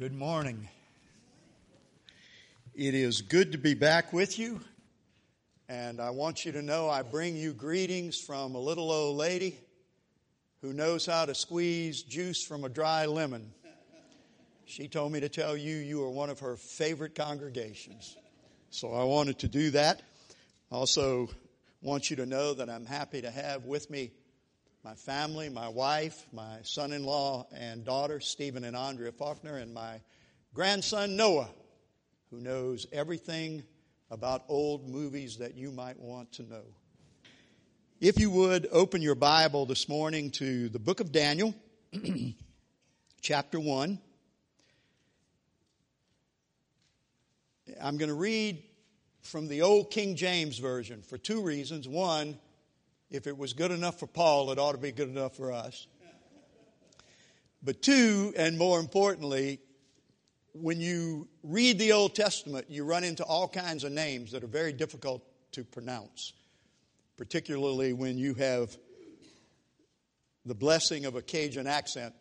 Good morning. It is good to be back with you, and I want you to know I bring you greetings from a little old lady who knows how to squeeze juice from a dry lemon. She told me to tell you you are one of her favorite congregations, so I wanted to do that. I also want you to know that I'm happy to have with me my family, my wife, my son-in-law and daughter, Stephen and Andrea Faulkner, and my grandson, Noah, who knows everything about old movies that you might want to know. If you would, open your Bible this morning to the book of Daniel, chapter 1. I'm going to read from the old King James Version for two reasons. One, if it was good enough for Paul, it ought to be good enough for us. But two, and more importantly, when you read the Old Testament, you run into all kinds of names that are very difficult to pronounce, particularly when you have the blessing of a Cajun accent.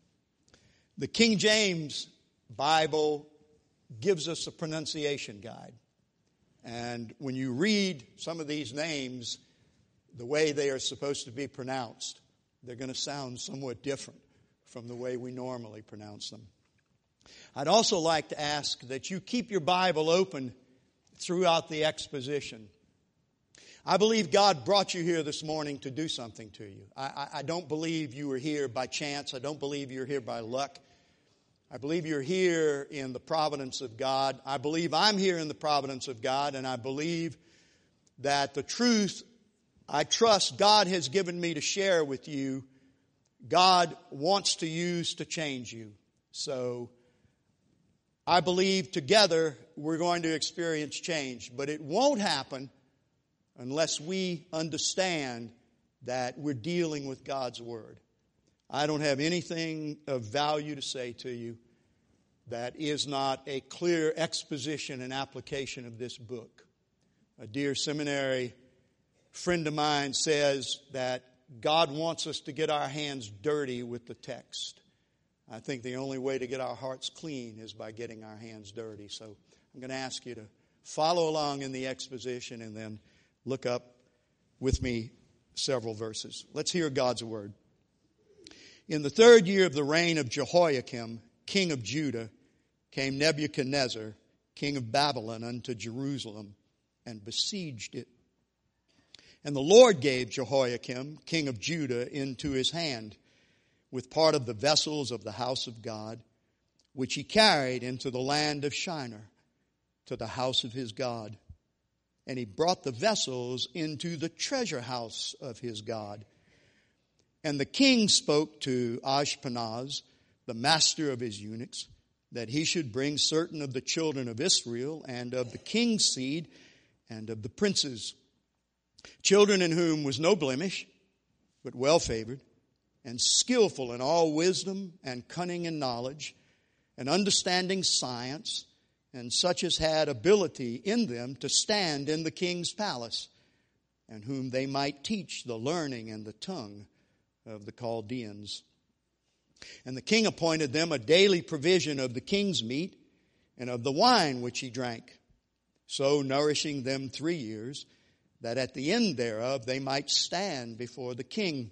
The King James Bible gives us a pronunciation guide. And when you read some of these names, the way they are supposed to be pronounced, they're going to sound somewhat different from the way we normally pronounce them. I'd also like to ask that you keep your Bible open throughout the exposition. I believe God brought you here this morning to do something to you. I don't believe you were here by chance. I don't believe you're here by luck. I believe you're here in the providence of God. I believe I'm here in the providence of God, and I believe that the truth I trust God has given me to share with you, God wants to use to change you. So I believe together we're going to experience change. But it won't happen unless we understand that we're dealing with God's Word. I don't have anything of value to say to you that is not a clear exposition and application of this book. A dear seminary friend of mine says that God wants us to get our hands dirty with the text. I think the only way to get our hearts clean is by getting our hands dirty. So I'm going to ask you to follow along in the exposition and then look up with me several verses. Let's hear God's word. In the 3rd year of the reign of Jehoiakim, king of Judah, came Nebuchadnezzar, king of Babylon, unto Jerusalem and besieged it. And the Lord gave Jehoiakim, king of Judah, into his hand, with part of the vessels of the house of God, which he carried into the land of Shinar, to the house of his God. And he brought the vessels into the treasure house of his God. And the king spoke to Ashpenaz, the master of his eunuchs, that he should bring certain of the children of Israel, and of the king's seed, and of the princes, children in whom was no blemish, but well favored, and skillful in all wisdom and cunning in knowledge, and understanding science, and such as had ability in them to stand in the king's palace, and whom they might teach the learning and the tongue of the Chaldeans. And the king appointed them a daily provision of the king's meat, and of the wine which he drank, so nourishing them 3 years, that at the end thereof they might stand before the king.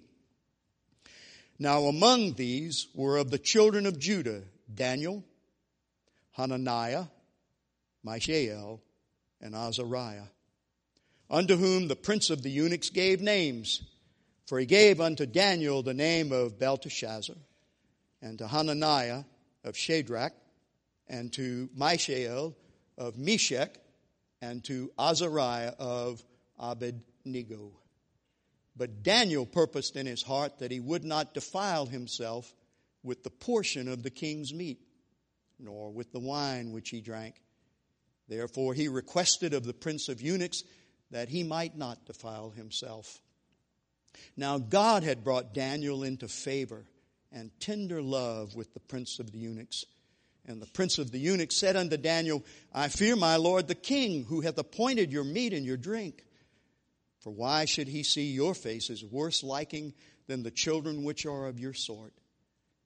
Now among these were of the children of Judah Daniel, Hananiah, Mishael, and Azariah, unto whom the prince of the eunuchs gave names. For he gave unto Daniel the name of Belteshazzar, and to Hananiah of Shadrach, and to Mishael of Meshach, and to Azariah of Abednego. But Daniel purposed in his heart that he would not defile himself with the portion of the king's meat, nor with the wine which he drank. Therefore he requested of the prince of eunuchs that he might not defile himself. Now God had brought Daniel into favor and tender love with the prince of the eunuchs. And the prince of the eunuchs said unto Daniel, I fear my lord the king, who hath appointed your meat and your drink. For why should he see your faces worse liking than the children which are of your sort?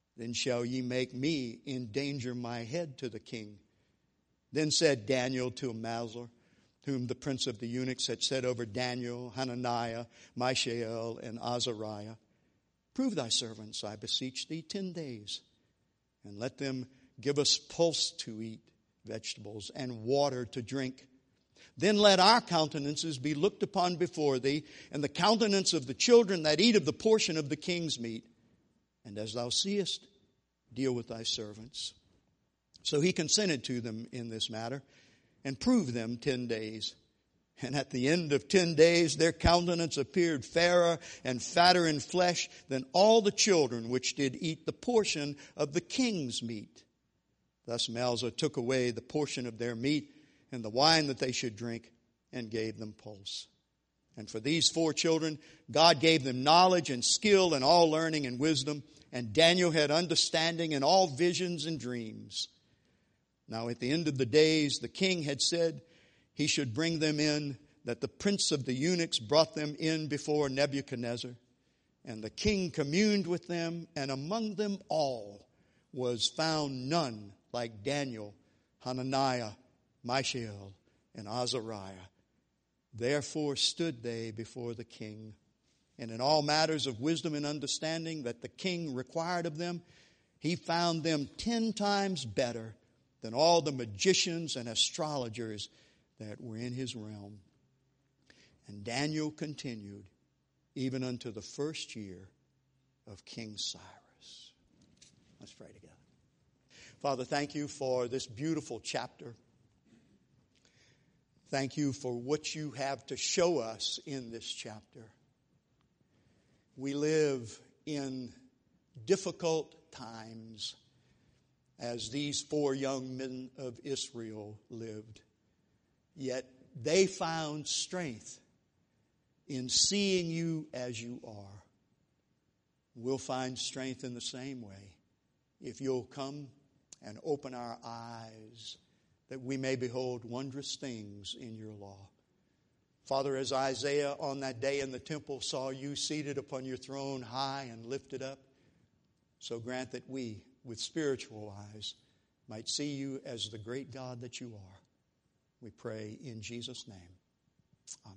Then shall ye make me endanger my head to the king. Then said Daniel to Amaziah, whom the prince of the eunuchs had set over Daniel, Hananiah, Mishael, and Azariah, prove thy servants, I beseech thee, 10 days, and let them give us pulse to eat, vegetables, and water to drink. Then let our countenances be looked upon before thee, and the countenance of the children that eat of the portion of the king's meat. And as thou seest, deal with thy servants. So he consented to them in this matter, and proved them 10 days. And at the end of 10 days, their countenance appeared fairer and fatter in flesh than all the children which did eat the portion of the king's meat. Thus Amaziah took away the portion of their meat and the wine that they should drink, and gave them pulse. And for these 4 children, God gave them knowledge and skill and all learning and wisdom, and Daniel had understanding in all visions and dreams. Now at the end of the days, the king had said he should bring them in, that the prince of the eunuchs brought them in before Nebuchadnezzar. And the king communed with them, and among them all was found none like Daniel, Hananiah, Mishael, and Azariah. Therefore stood they before the king. And in all matters of wisdom and understanding that the king required of them, he found them 10 times better than all the magicians and astrologers that were in his realm. And Daniel continued even unto the first year of King Cyrus. Let's pray together. Father, thank you for this beautiful chapter. Thank you for what you have to show us in this chapter. We live in difficult times, as these 4 young men of Israel lived. Yet they found strength in seeing you as you are. We'll find strength in the same way if you'll come and open our eyes, that we may behold wondrous things in your law. Father, as Isaiah on that day in the temple saw you seated upon your throne high and lifted up, so grant that we, with spiritual eyes, might see you as the great God that you are. We pray in Jesus' name. Amen.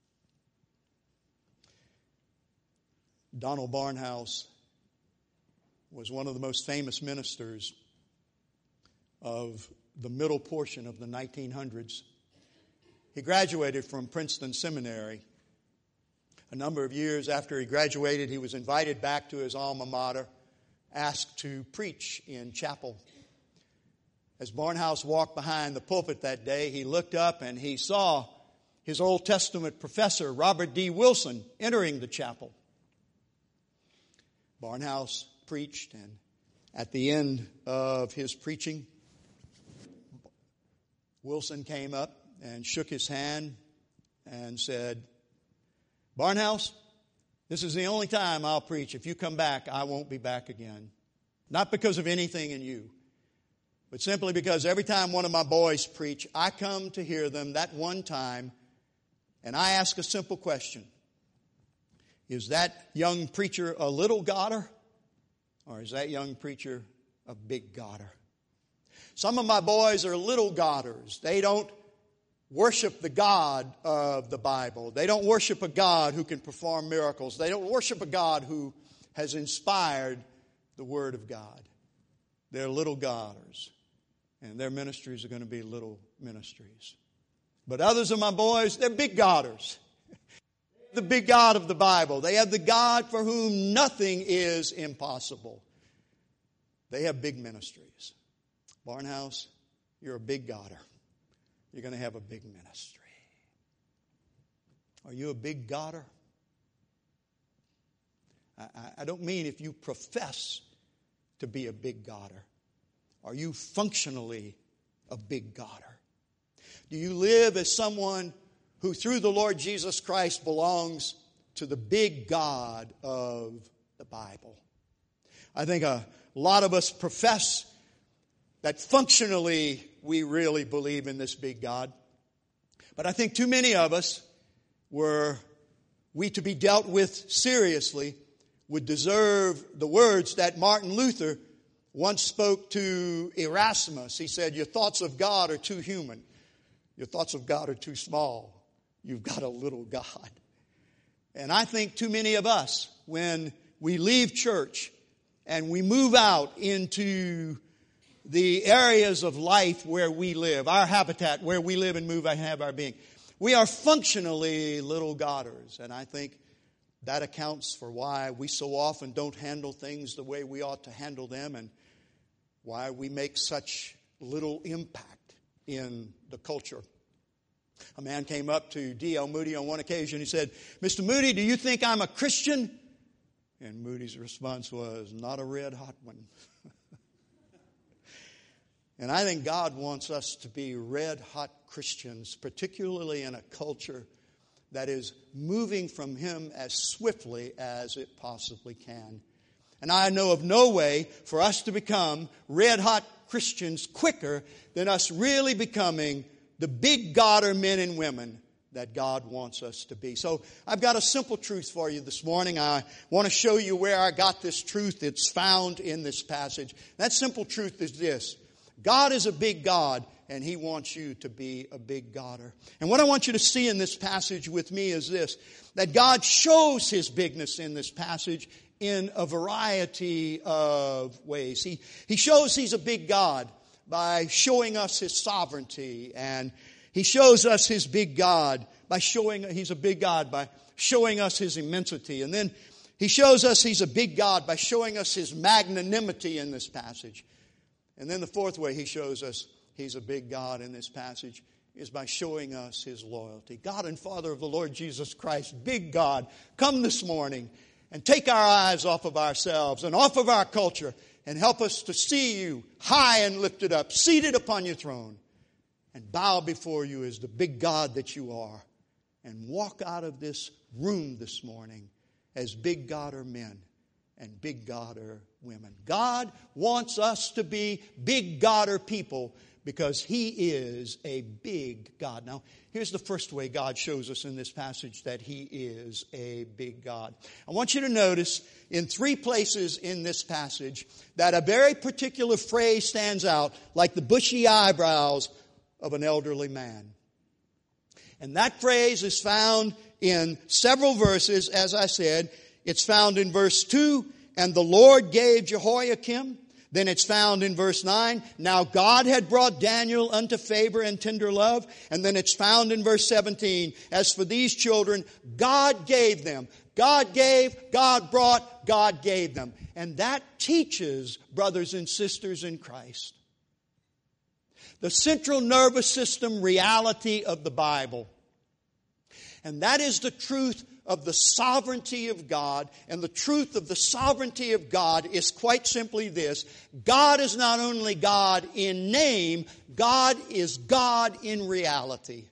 Donald Barnhouse was one of the most famous ministers of the middle portion of the 1900s. He graduated from Princeton Seminary. A number of years after he graduated, he was invited back to his alma mater, asked to preach in chapel. As Barnhouse walked behind the pulpit that day, he looked up and he saw his Old Testament professor, Robert D. Wilson, entering the chapel. Barnhouse preached, and at the end of his preaching, Wilson came up and shook his hand and said, "Barnhouse, this is the only time I'll preach. If you come back, I won't be back again. Not because of anything in you, but simply because every time one of my boys preach, I come to hear them that one time, and I ask a simple question. Is that young preacher a little Godder, or is that young preacher a big Godder? Some of my boys are little Godders. They don't worship the God of the Bible. They don't worship a God who can perform miracles. They don't worship a God who has inspired the Word of God. They're little Godders, and their ministries are going to be little ministries. But others of my boys, they're big Godders. The big God of the Bible. They have the God for whom nothing is impossible. They have big ministries. Barnhouse, you're a big Godder. You're going to have a big ministry. Are you a big Godder? I don't mean if you profess to be a big Godder. Are you functionally a big Godder? Do you live as someone who through the Lord Jesus Christ belongs to the big God of the Bible? I think a lot of us profess that functionally we really believe in this big God. But I think too many of us, were we to be dealt with seriously, would deserve the words that Martin Luther once spoke to Erasmus. He said, your thoughts of God are too human. Your thoughts of God are too small. You've got a little God. And I think too many of us, when we leave church and we move out into the areas of life where we live, our habitat, where we live and move and have our being, we are functionally little Godders. And I think that accounts for why we so often don't handle things the way we ought to handle them, and why we make such little impact in the culture. A man came up to D.L. Moody on one occasion. He said, Mr. Moody, do you think I'm a Christian? And Moody's response was, not a red hot one. And I think God wants us to be red hot Christians, particularly in a culture that is moving from Him as swiftly as it possibly can. And I know of no way for us to become red hot Christians quicker than us really becoming the big Godder men and women that God wants us to be. So I've got a simple truth for you this morning. I want to show you where I got this truth. It's found in this passage. That simple truth is this: God is a big God, and He wants you to be a big Godder. And what I want you to see in this passage with me is this: that God shows His bigness in this passage in a variety of ways. He shows He's a big God by showing us His sovereignty, and He shows us His big God by showing He's a big God by showing us His immensity. And then He shows us He's a big God by showing us His magnanimity in this passage. And then the fourth way He shows us He's a big God in this passage is by showing us His loyalty. God and Father of the Lord Jesus Christ, big God, come this morning and take our eyes off of ourselves and off of our culture, and help us to see You high and lifted up, seated upon Your throne, and bow before You as the big God that You are, and walk out of this room this morning as big Godder men and big Godder women. God wants us to be big Godder people because He is a big God. Now, here's the first way God shows us in this passage that He is a big God. I want you to notice in 3 places in this passage that a very particular phrase stands out like the bushy eyebrows of an elderly man. And that phrase is found in several verses, as I said. It's found in verse 2, and the Lord gave Jehoiakim. Then it's found in verse 9, now God had brought Daniel unto favor and tender love. And then it's found in verse 17, as for these children, God gave them. God gave, God brought, God gave them. And that teaches, brothers and sisters in Christ, the central nervous system reality of the Bible. And that is the truth of the sovereignty of God. And the truth of the sovereignty of God is quite simply this: God is not only God in name, God is God in reality.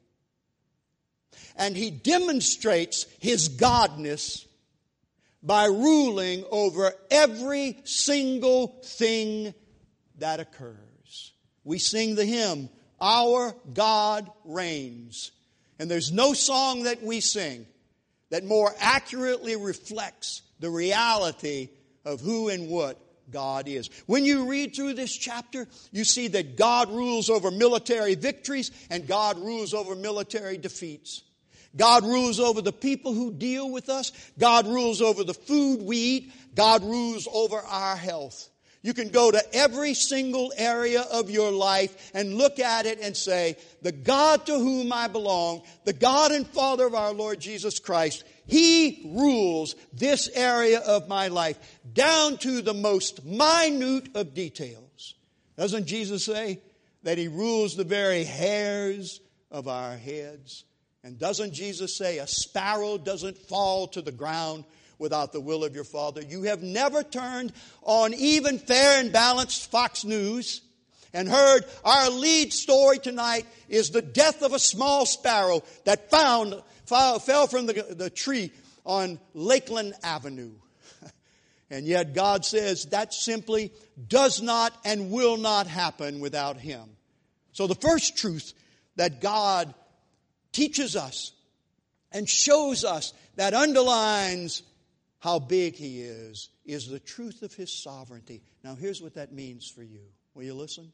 And He demonstrates His godness by ruling over every single thing that occurs. We sing the hymn, Our God Reigns. And there's no song that we sing that more accurately reflects the reality of who and what God is. When you read through this chapter, you see that God rules over military victories and God rules over military defeats. God rules over the people who deal with us. God rules over the food we eat. God rules over our health. You can go to every single area of your life and look at it and say, the God to whom I belong, the God and Father of our Lord Jesus Christ, He rules this area of my life down to the most minute of details. Doesn't Jesus say that He rules the very hairs of our heads? And doesn't Jesus say a sparrow doesn't fall to the ground without the will of your Father? You have never turned on even fair and balanced Fox News and heard our lead story tonight is the death of a small sparrow that fell from the tree on Lakeland Avenue. And yet God says that simply does not and will not happen without Him. So the first truth that God teaches us and shows us that underlines how big He is the truth of His sovereignty. Now here's what that means for you. Will you listen?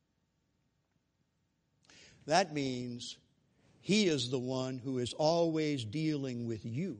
That means He is the one who is always dealing with you.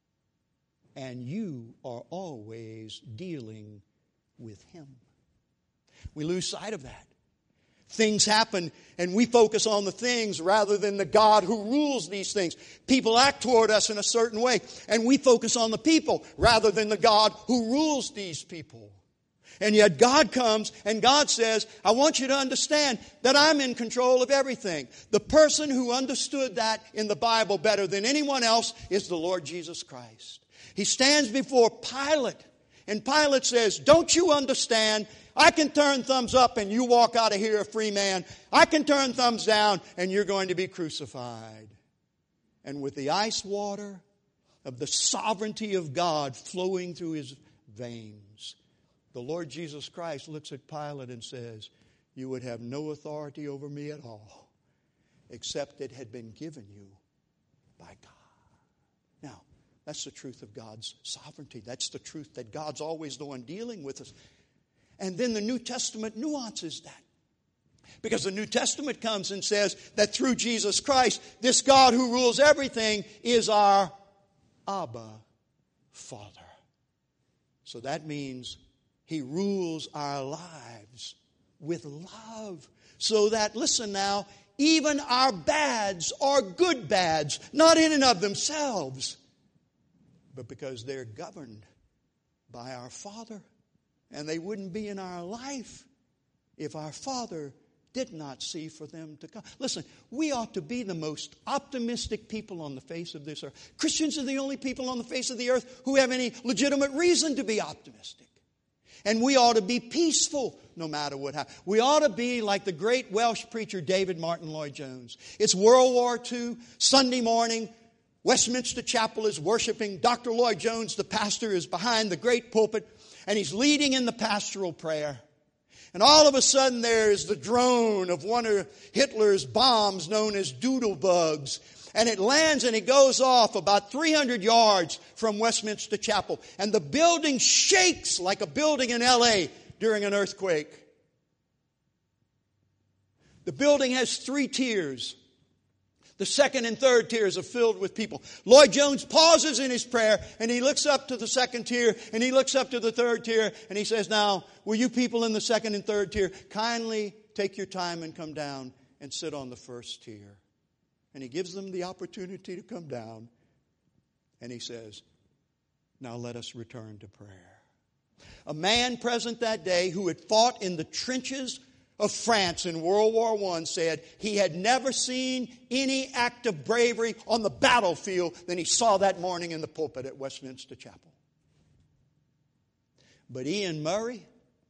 And you are always dealing with Him. We lose sight of that. Things happen and we focus on the things rather than the God who rules these things. People act toward us in a certain way and we focus on the people rather than the God who rules these people. And yet God comes and God says, I want you to understand that I'm in control of everything. The person who understood that in the Bible better than anyone else is the Lord Jesus Christ. He stands before Pilate and Pilate says, don't you understand? I can turn thumbs up and you walk out of here a free man. I can turn thumbs down and you're going to be crucified. And with the ice water of the sovereignty of God flowing through His veins, the Lord Jesus Christ looks at Pilate and says, you would have no authority over me at all, except it had been given you by God. Now, that's the truth of God's sovereignty. That's the truth that God's always the one dealing with us. And then the New Testament nuances that. Because the New Testament comes and says that through Jesus Christ, this God who rules everything is our Abba Father. So that means He rules our lives with love. So that, listen now, even our bads are good bads, not in and of themselves, but because they're governed by our Father. And they wouldn't be in our life if our Father did not see for them to come. Listen, we ought to be the most optimistic people on the face of this earth. Christians are the only people on the face of the earth who have any legitimate reason to be optimistic. And we ought to be peaceful no matter what happens. We ought to be like the great Welsh preacher David Martin Lloyd-Jones. It's World War II, Sunday morning. Westminster Chapel is worshiping. Dr. Lloyd-Jones, the pastor, is behind the great pulpit. And he's leading in the pastoral prayer. And all of a sudden there's the drone of one of Hitler's bombs known as doodlebugs. And it lands and it goes off about 300 yards from Westminster Chapel. And the building shakes like a building in L.A. during an earthquake. The building has 3 tiers. The second and third tiers are filled with people. Lloyd-Jones pauses in his prayer and he looks up to the second tier and he looks up to the third tier and he says, now, will you people in the second and third tier kindly take your time and come down and sit on the first tier? And he gives them the opportunity to come down and he says, now let us return to prayer. A man present that day who had fought in the trenches of France in World War I said he had never seen any act of bravery on the battlefield than he saw that morning in the pulpit at Westminster Chapel. But Ian Murray,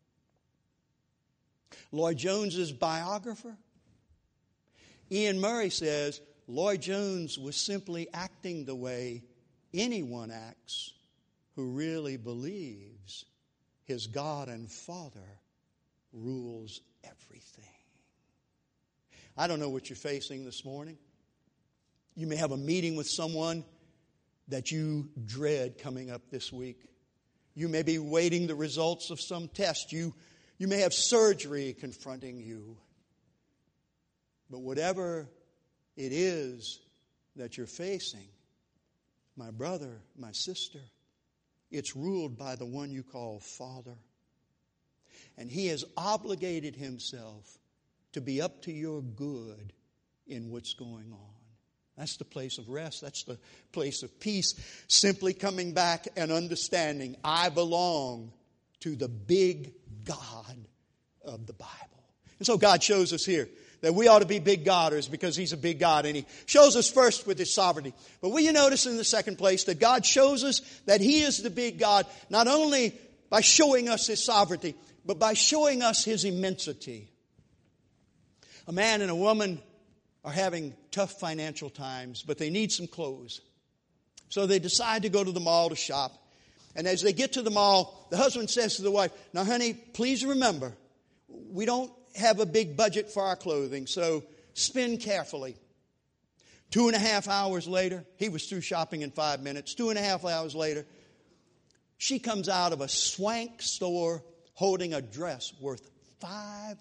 Lloyd-Jones's biographer, Ian Murray says Lloyd-Jones was simply acting the way anyone acts who really believes his God and Father rules everything. I don't know what you're facing this morning. You may have a meeting with someone that you dread coming up this week. You may be waiting the results of some test. You may have surgery confronting you. But whatever it is that you're facing, my brother, my sister, it's ruled by the one you call Father. And He has obligated Himself to be up to your good in what's going on. That's the place of rest. That's the place of peace. Simply coming back and understanding I belong to the big God of the Bible. And so God shows us here that we ought to be big Godders because He's a big God. And He shows us first with His sovereignty. But will you notice in the second place that God shows us that He is the big God not only by showing us His sovereignty, but by showing us His immensity. A man and a woman are having tough financial times, but they need some clothes. So they decide to go to the mall to shop. And as they get to the mall, the husband says to the wife, now honey, please remember, we don't have a big budget for our clothing, so spend carefully. 2.5 hours later, he was through shopping in 5 minutes. 2.5 hours later, She comes out of a swank store holding a dress worth $500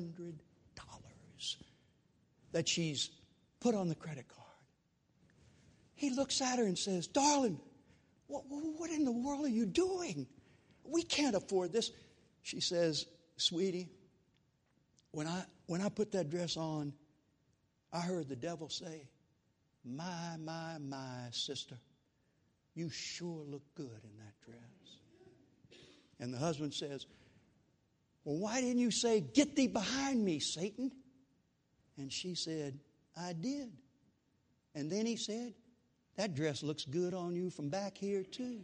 that she's put on the credit card. He looks at her and says, "Darling, what in the world are you doing? We can't afford this." She says, "Sweetie, when I put that dress on, I heard the devil say, 'My, sister, you sure look good in that dress.'" And the husband says, "Well, why didn't you say, 'Get thee behind me, Satan'?" And she said, "I did." And then he said, "That dress looks good on you from back here too."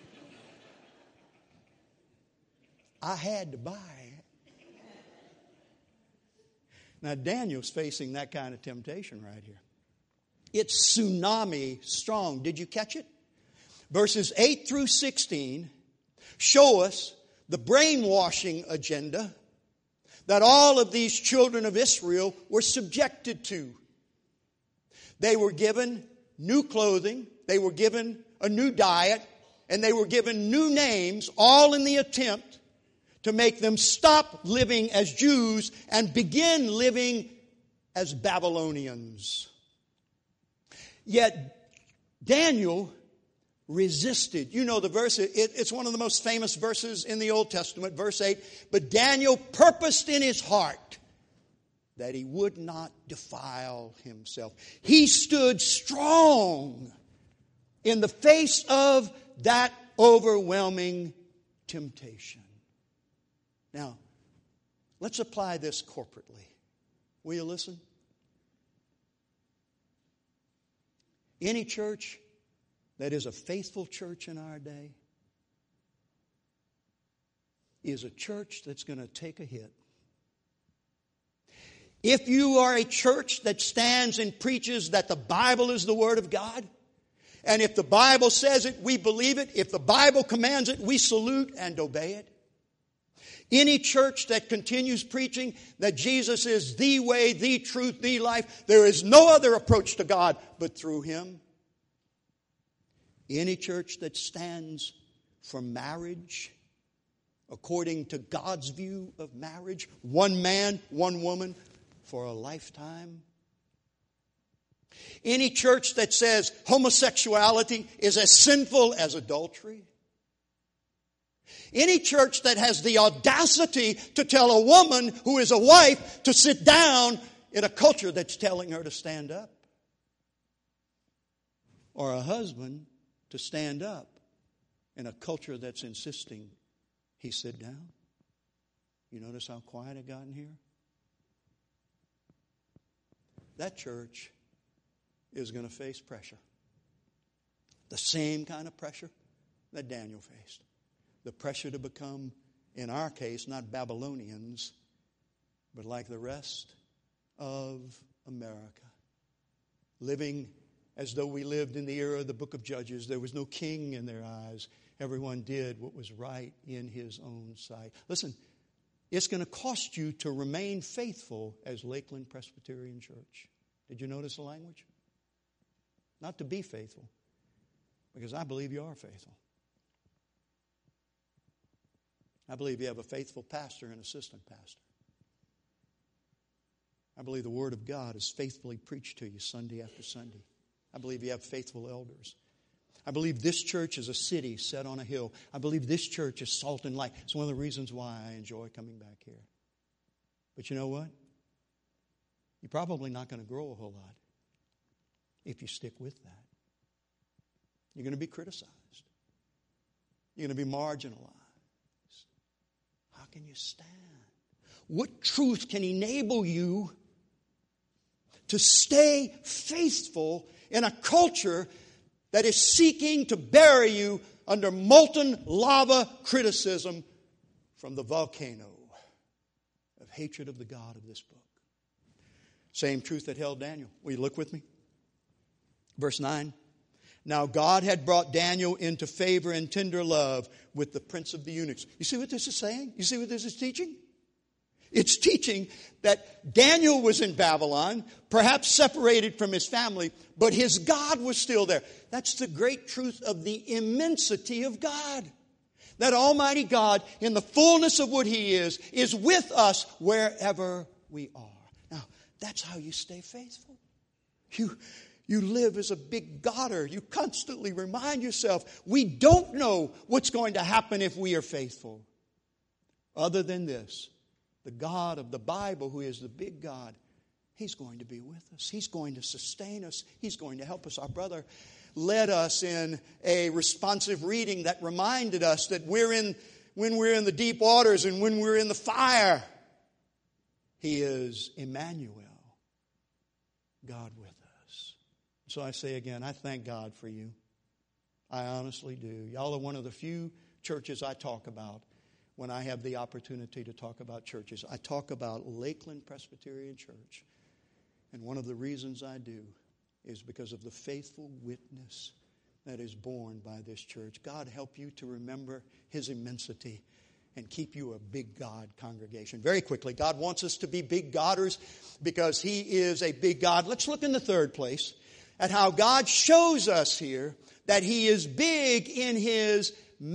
I had to buy it. Now Daniel's facing that kind of temptation right here. It's tsunami strong. Did you catch it? Verses 8 through 16 show us the brainwashing agenda that all of these children of Israel were subjected to. They were given new clothing, they were given a new diet, and they were given new names, all in the attempt to make them stop living as Jews and begin living as Babylonians. Yet Daniel resisted. You know the verse, it's one of the most famous verses in the Old Testament, verse 8. "But Daniel purposed in his heart that he would not defile himself." He stood strong in the face of that overwhelming temptation. Now, let's apply this corporately. Will you listen? Any church that is a faithful church in our day is a church that's going to take a hit. If you are a church that stands and preaches that the Bible is the Word of God, and if the Bible says it, we believe it. If the Bible commands it, we salute and obey it. Any church that continues preaching that Jesus is the way, the truth, the life, there is no other approach to God but through Him. Any church that stands for marriage according to God's view of marriage, one man, one woman for a lifetime. Any church that says homosexuality is as sinful as adultery. Any church that has the audacity to tell a woman who is a wife to sit down in a culture that's telling her to stand up. Or a husband to stand up in a culture that's insisting he sit down. You notice how quiet it got in here? That church is going to face pressure. The same kind of pressure that Daniel faced. The pressure to become, in our case, not Babylonians, but like the rest of America. Living as though we lived in the era of the book of Judges. There was no king in their eyes. Everyone did what was right in his own sight. Listen, it's going to cost you to remain faithful as Lakeland Presbyterian Church. Did you notice the language? Not to be faithful, because I believe you are faithful. I believe you have a faithful pastor and assistant pastor. I believe the Word of God is faithfully preached to you Sunday after Sunday. I believe you have faithful elders. I believe this church is a city set on a hill. I believe this church is salt and light. It's one of the reasons why I enjoy coming back here. But you know what? You're probably not going to grow a whole lot if you stick with that. You're going to be criticized. You're going to be marginalized. How can you stand? What truth can enable you to stay faithful in a culture that is seeking to bury you under molten lava criticism from the volcano of hatred of the God of this book? Same truth that held Daniel. Will you look with me? Verse 9. Now God had brought Daniel into favor and tender love with the prince of the eunuchs. You see what this is saying? You see what this is teaching? It's teaching that Daniel was in Babylon, perhaps separated from his family, but his God was still there. That's the great truth of the immensity of God. That Almighty God, in the fullness of what He is with us wherever we are. Now, that's how you stay faithful. You live as a big Godder. You constantly remind yourself, we don't know what's going to happen if we are faithful. Other than this, the God of the Bible, who is the big God, He's going to be with us. He's going to sustain us. He's going to help us. Our brother led us in a responsive reading that reminded us that when we're in the deep waters and when we're in the fire, He is Emmanuel, God with us. So I say again, I thank God for you. I honestly do. Y'all are one of the few churches I talk about when I have the opportunity to talk about churches. I talk about Lakeland Presbyterian Church. And one of the reasons I do is because of the faithful witness that is borne by this church. God help you to remember His immensity and keep you a big God congregation. Very quickly, God wants us to be big Godders because He is a big God. Let's look in the third place at how God shows us here that He is big in His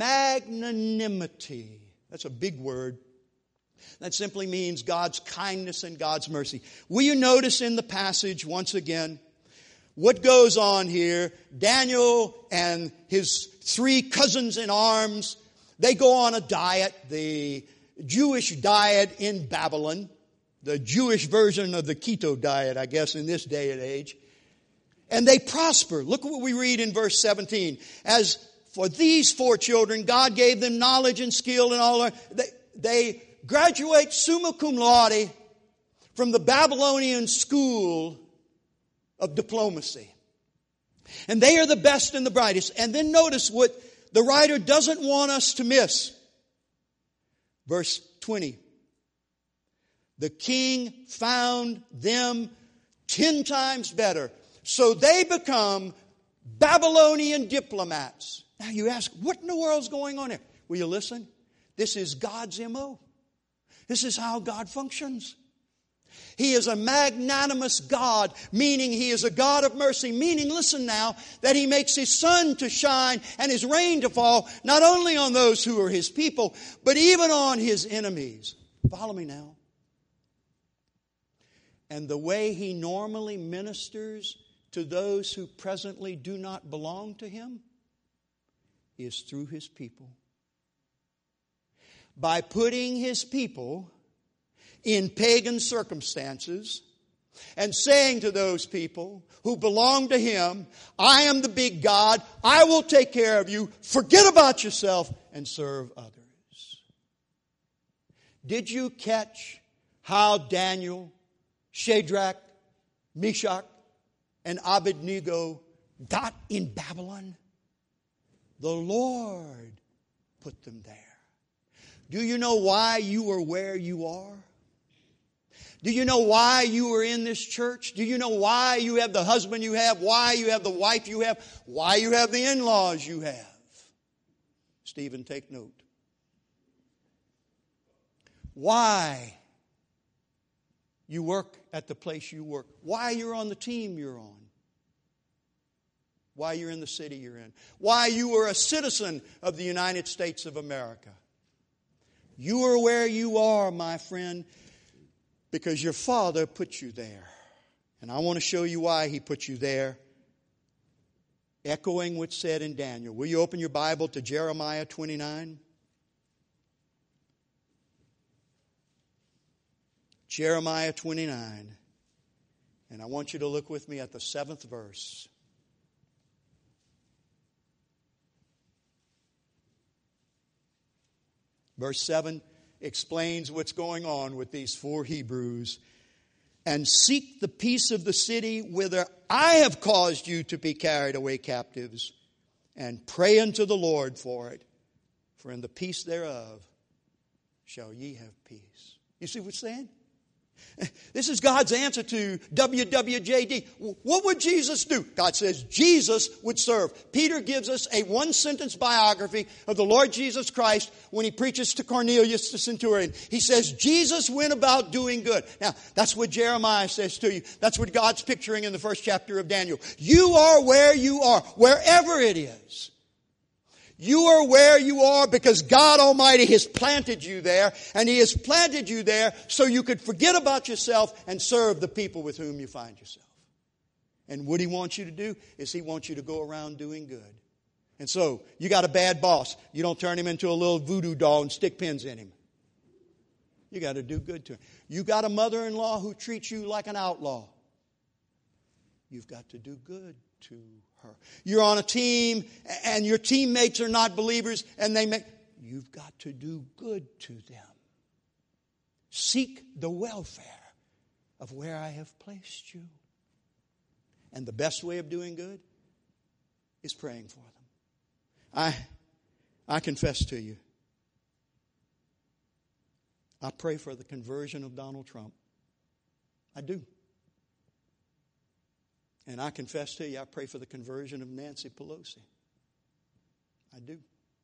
magnanimity. That's a big word. That simply means God's kindness and God's mercy. Will you notice in the passage once again what goes on here? Daniel and his 3 cousins in arms, they go on a diet, the Jewish diet in Babylon, the Jewish version of the keto diet, I guess, in this day and age. And they prosper. Look what we read in verse 17. As for these 4 children, God gave them knowledge and skill and all. They graduate summa cum laude from the Babylonian school of diplomacy. And they are the best and the brightest. And then notice what the writer doesn't want us to miss. Verse 20. The king found them 10 times better. So they become Babylonian diplomats. Now you ask, what in the world's going on here? Will you listen? This is God's M.O. This is how God functions. He is a magnanimous God, meaning He is a God of mercy, meaning, listen now, that He makes His sun to shine and His rain to fall, not only on those who are His people, but even on His enemies. Follow me now. And the way He normally ministers to those who presently do not belong to Him is through His people. By putting His people in pagan circumstances and saying to those people who belong to Him, I am the big God, I will take care of you, forget about yourself and serve others. Did you catch how Daniel, Shadrach, Meshach, and Abednego got in Babylon? The Lord put them there. Do you know why you are where you are? Do you know why you are in this church? Do you know why you have the husband you have? Why you have the wife you have? Why you have the in-laws you have? Stephen, take note. Why you work at the place you work? Why you're on the team you're on? Why you're in the city you're in? Why you are a citizen of the United States of America? You are where you are, my friend, because your Father put you there. And I want to show you why He put you there. Echoing what's said in Daniel. Will you open your Bible to Jeremiah 29? Jeremiah 29. And I want you to look with me at the 7th verse. Verse 7 explains what's going on with these 4 Hebrews. And seek the peace of the city whither I have caused you to be carried away captives, and pray unto the Lord for it. For in the peace thereof shall ye have peace. You see what it's saying? This is God's answer to WWJD. What would Jesus do? God says Jesus would serve. Peter gives us a 1-sentence biography of the Lord Jesus Christ when he preaches to Cornelius the centurion. He says Jesus went about doing good. Now, that's what Jeremiah says to you. That's what God's picturing in the 1st chapter of Daniel. You are where you are, wherever it is. You are where you are because God Almighty has planted you there, and He has planted you there so you could forget about yourself and serve the people with whom you find yourself. And what He wants you to do is He wants you to go around doing good. And so, you got a bad boss. You don't turn him into a little voodoo doll and stick pins in him. You got to do good to him. You got a mother-in-law who treats you like an outlaw. You've got to do good to her. You're on a team and your teammates are not believers and you've got to do good to them. Seek the welfare of where I have placed you. And the best way of doing good is praying for them. I confess to you, I pray for the conversion of Donald Trump. I do. And I confess to you, I pray for the conversion of Nancy Pelosi. I do.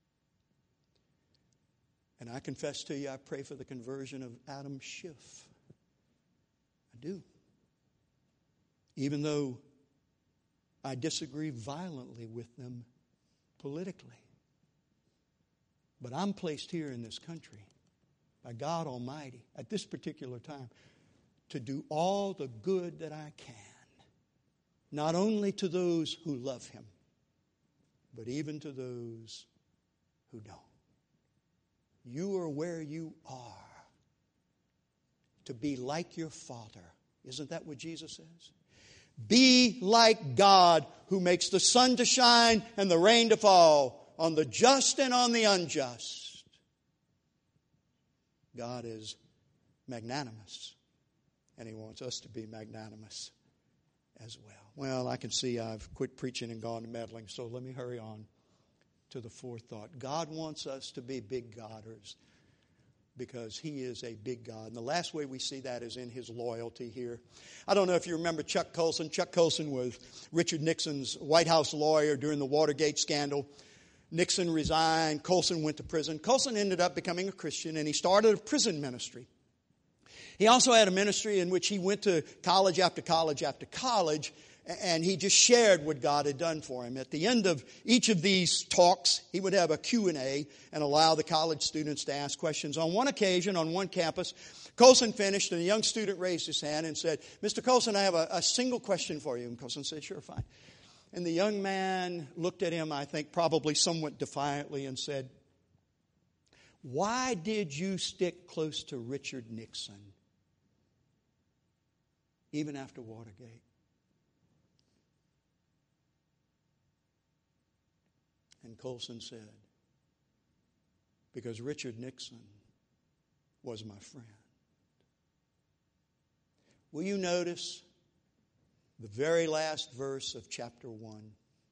And I confess to you, I pray for the conversion of Adam Schiff. I do. Even though I disagree violently with them politically. But I'm placed here in this country by God Almighty at this particular time to do all the good that I can. Not only to those who love Him, but even to those who don't. You are where you are to be like your Father. Isn't that what Jesus says? Be like God, who makes the sun to shine and the rain to fall on the just and on the unjust. God is magnanimous, and He wants us to be magnanimous as well. Well, I can see I've quit preaching and gone to meddling, so let me hurry on to the fourth thought. God wants us to be big Godders because He is a big God. And the last way we see that is in His loyalty here. I don't know if you remember Chuck Colson. Chuck Colson was Richard Nixon's White House lawyer during the Watergate scandal. Nixon resigned. Colson went to prison. Colson ended up becoming a Christian, and he started a prison ministry. He also had a ministry in which he went to college after college after college, and he just shared what God had done for him. At the end of each of these talks, he would have a Q&A and allow the college students to ask questions. On one occasion, on one campus, Colson finished, and a young student raised his hand and said, "Mr. Colson, I have a single question for you." And Colson said, "Sure, fine." And the young man looked at him, I think, probably somewhat defiantly and said, "Why did you stick close to Richard Nixon, even after Watergate?" And Colson said, "Because Richard Nixon was my friend." Will you notice the very last verse of chapter 1?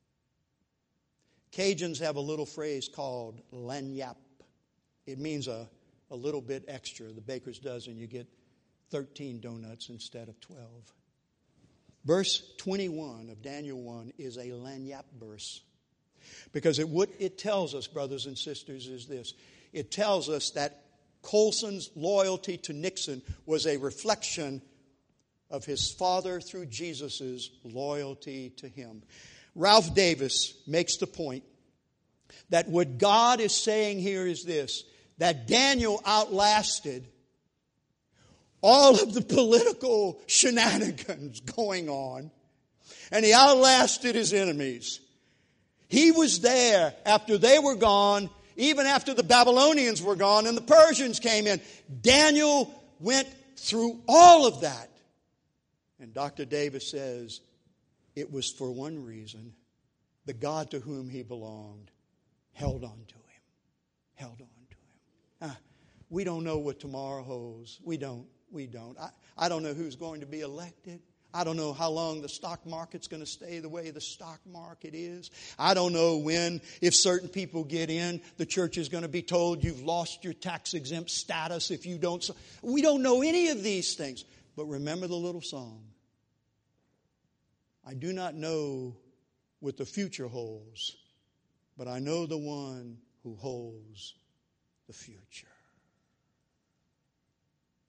Cajuns have a little phrase called lagniappe. It means a little bit extra. The baker's dozen, you get 13 donuts instead of 12. Verse 21 of Daniel 1 is a lagniappe verse. Because what it tells us, brothers and sisters, is this. It tells us that Colson's loyalty to Nixon was a reflection of his father through Jesus' loyalty to him. Ralph Davis makes the point that what God is saying here is this, that Daniel outlasted all of the political shenanigans going on, and he outlasted his enemies. He was there after they were gone, even after the Babylonians were gone and the Persians came in. Daniel went through all of that. And Dr. Davis says it was for one reason. The God to whom he belonged held on to him. Held on to him. We don't know what tomorrow holds. We don't. I don't know who's going to be elected. I don't know how long the stock market's going to stay the way the stock market is. I don't know when, if certain people get in, the church is going to be told you've lost your tax-exempt status if you don't. We don't know any of these things. But remember the little song. I do not know what the future holds, but I know the one who holds the future.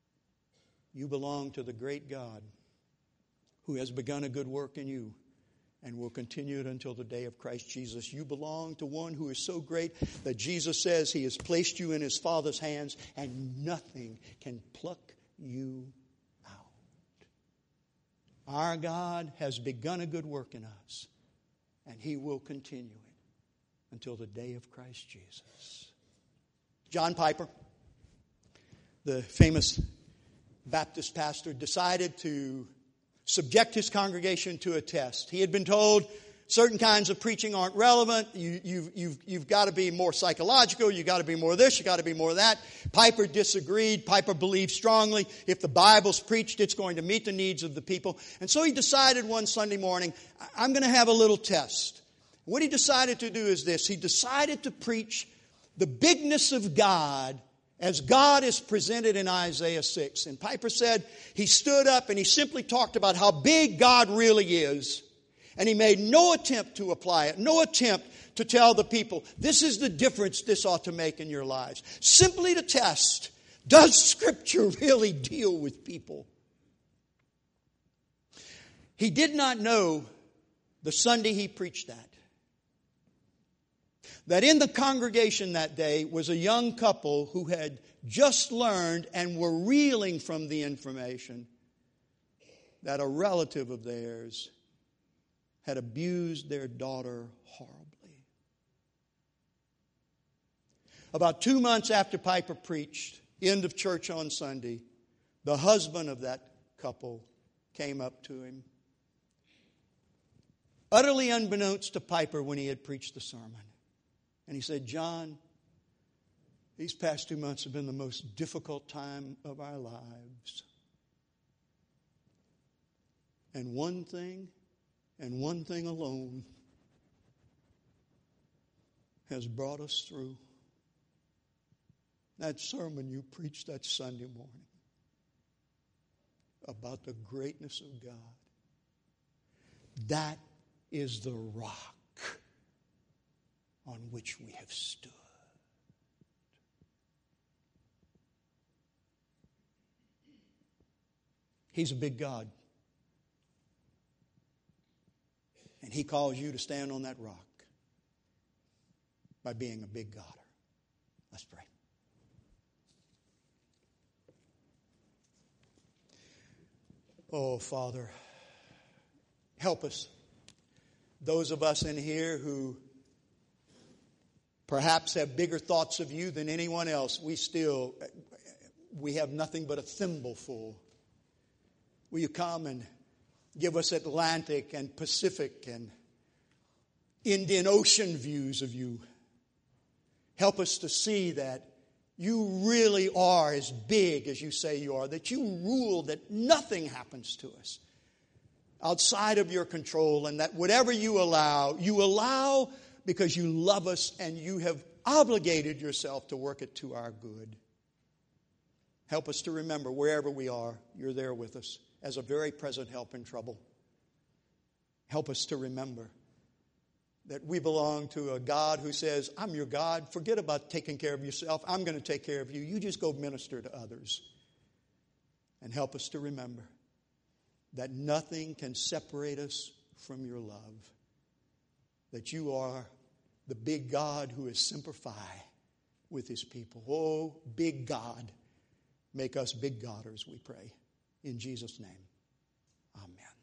You belong to the great God who has begun a good work in you and will continue it until the day of Christ Jesus. You belong to one who is so great that Jesus says He has placed you in His Father's hands, and nothing can pluck you out. Our God has begun a good work in us, and He will continue it until the day of Christ Jesus. John Piper, the famous Baptist pastor, decided to subject his congregation to a test. He had been told certain kinds of preaching aren't relevant. You've got to be more psychological. You've got to be more this. You've got to be more that. Piper disagreed. Piper believed strongly if the Bible's preached, it's going to meet the needs of the people. And so he decided one Sunday morning, I'm going to have a little test. What he decided to do is this. He decided to preach the bigness of God as God is presented in Isaiah 6. And Piper said he stood up and he simply talked about how big God really is. And he made no attempt to apply it, no attempt to tell the people, this is the difference this ought to make in your lives. Simply to test, does Scripture really deal with people? He did not know the Sunday he preached that in the congregation that day was a young couple who had just learned and were reeling from the information that a relative of theirs had abused their daughter horribly. About 2 months after Piper preached, end of church on Sunday, the husband of that couple came up to him, utterly unbeknownst to Piper when he had preached the sermon. And he said, John, these past 2 months have been the most difficult time of our lives. And one thing alone has brought us through. That sermon you preached that Sunday morning about the greatness of God. That is the rock on which we have stood. He's a big God. And He calls you to stand on that rock by being a big Godder. Let's pray. Oh, Father, help us. Those of us in here who perhaps have bigger thoughts of you than anyone else, we have nothing but a thimbleful. Will you come and give us Atlantic and Pacific and Indian Ocean views of you? Help us to see that you really are as big as you say you are, that you rule, that nothing happens to us outside of your control, and that whatever you allow because you love us and you have obligated yourself to work it to our good. Help us to remember wherever we are, you're there with us as a very present help in trouble. Help us to remember that we belong to a God who says, I'm your God. Forget about taking care of yourself. I'm going to take care of you. You just go minister to others. And help us to remember that nothing can separate us from your love. That you are the big God who is Semper Fi with His people. Oh, big God, make us big Godders, we pray. In Jesus' name, amen.